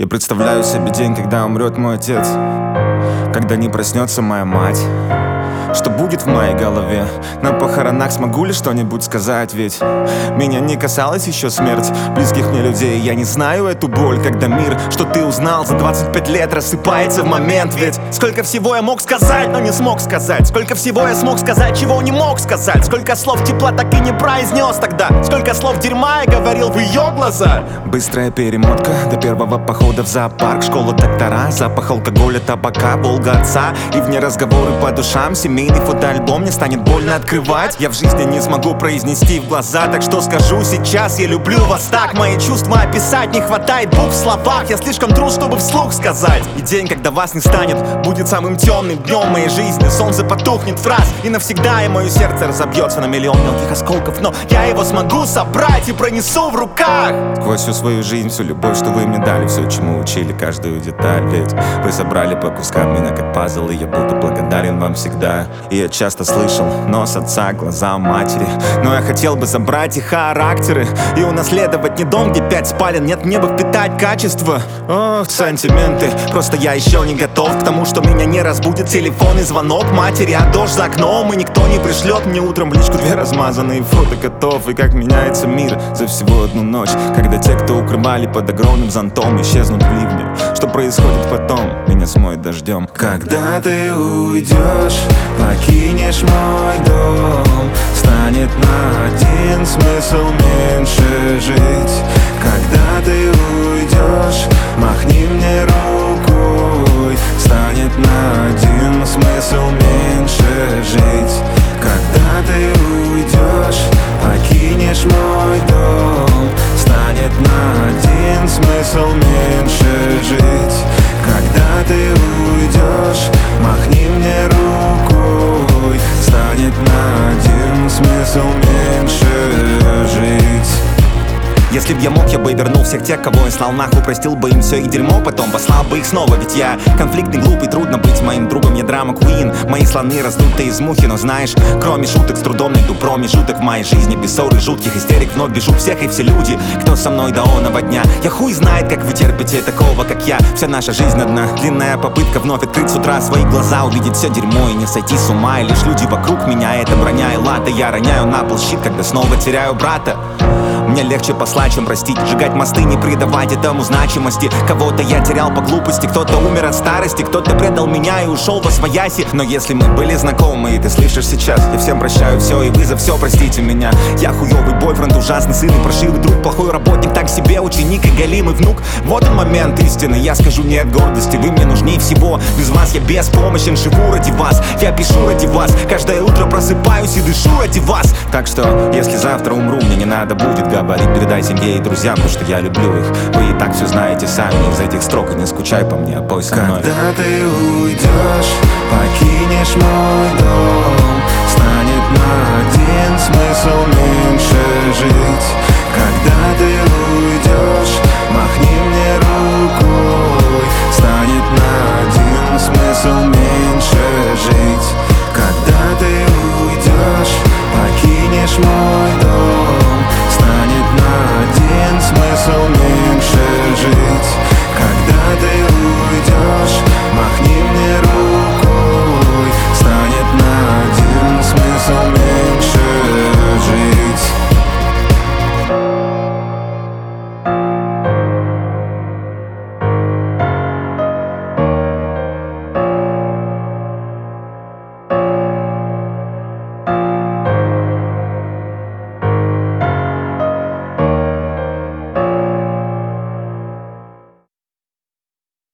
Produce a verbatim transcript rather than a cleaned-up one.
Я представляю себе день, когда умрет мой отец, когда не проснется моя мать. Что будет в моей голове? На похоронах смогу ли что-нибудь сказать? Ведь меня не касалась еще смерть близких мне людей. Я не знаю эту боль, когда мир, что ты узнал за двадцать пять лет, рассыпается в момент. Ведь сколько всего я мог сказать, но не смог сказать. Сколько всего я смог сказать, чего не мог сказать. Сколько слов тепла так и не произнес тогда. Сколько слов дерьма я говорил в ее глаза. Быстрая перемотка до первого похода в зоопарк. Школа, доктора, запах алкоголя, табака, Волга отца. И вне разговоры по душам, семейный фотоальбом. Мне станет больно открывать. Я в жизни не смогу произнести в глаза. Так что скажу сейчас: я люблю вас так. Мои чувства описать не хватает букв в словах. Я слишком трус, чтобы вслух сказать. И день, когда вас не станет, будет самым темным днем моей жизни. Солнце потухнет в раз и навсегда, и мое сердце разобьется на миллион мелких осколков. Но я его смогу собрать и пронесу в руках. Сквозь всю свою жизнь, всю любовь, что вы мне дали, все, чему учили, каждую деталь. Ведь вы собрали по кускам меня как пазл, и я буду благодарен вам всегда. И я часто слышал нос отца, глаза матери, но я хотел бы забрать их характеры и унаследовать не дом, где пять спален, нет неба, впитать качество. Ох, сантименты, просто я еще не готов к тому, что меня не разбудит телефонный звонок матери, а дождь за окном, и никто не пришлет мне утром в личку две размазанные фото котов. И как меняется мир за всего одну ночь, когда те, кто укрывали под огромным зонтом, исчезнут в ливне. Что происходит потом, меня смоет дождем. Когда ты уйдешь, покинешь мой дом, станет на один смысл меньше жить. Когда ты уйдешь, махни мне рукой, станет на один смысл меньше жить. Когда ты уйдешь, покинешь мой дом, станет на один смысл меньше жить. Когда ты уйдешь, махни мне рукой, станет на один смысл меньше жить. Если б я мог, я бы вернул всех тех, кого я слал нахуй, простил бы им все их дерьмо, потом послал бы их снова. Ведь я конфликтный, глупый, трудно быть моим другом, я драма Куин. Мои слоны раздуты из мухи, но знаешь, кроме шуток, с трудом найду промежуток в моей жизни. Без ссор и жутких истерик вновь бежу всех и все люди, кто со мной до оного дня. Я хуй знает, как вы терпите такого, как я. Вся наша жизнь одна длинная попытка вновь открыть с утра свои глаза, увидеть все дерьмо и не сойти с ума. И лишь люди вокруг меня, это броня и лата. Я роняю на пол щит, когда снова теряю брата. Мне легче послать, чем простить. Сжигать мосты, не придавать этому значимости. Кого-то я терял по глупости, кто-то умер от старости, кто-то предал меня и ушел во свояси. Но если мы были знакомы, и ты слышишь сейчас, я всем прощаю все, и вы за все простите меня. Я хуёвый бойфренд, ужасный сын и паршивый друг, плохой работник, так себе ученик и галимый внук. Вот он момент истины, я скажу нет гордости. Вы мне нужнее всего, без вас я беспомощен. Живу ради вас, я пишу ради вас. Каждое утро просыпаюсь и дышу ради вас. Так что, если завтра умру, мне не надо будет говорить, передай семье и друзьям, потому что я люблю их. Вы и так все знаете сами из этих строк, и не скучай по мне, пой со мной. Когда ты уйдешь, покинешь мой дом, станет на один смысл меньше жить. Когда ты уйдешь, махни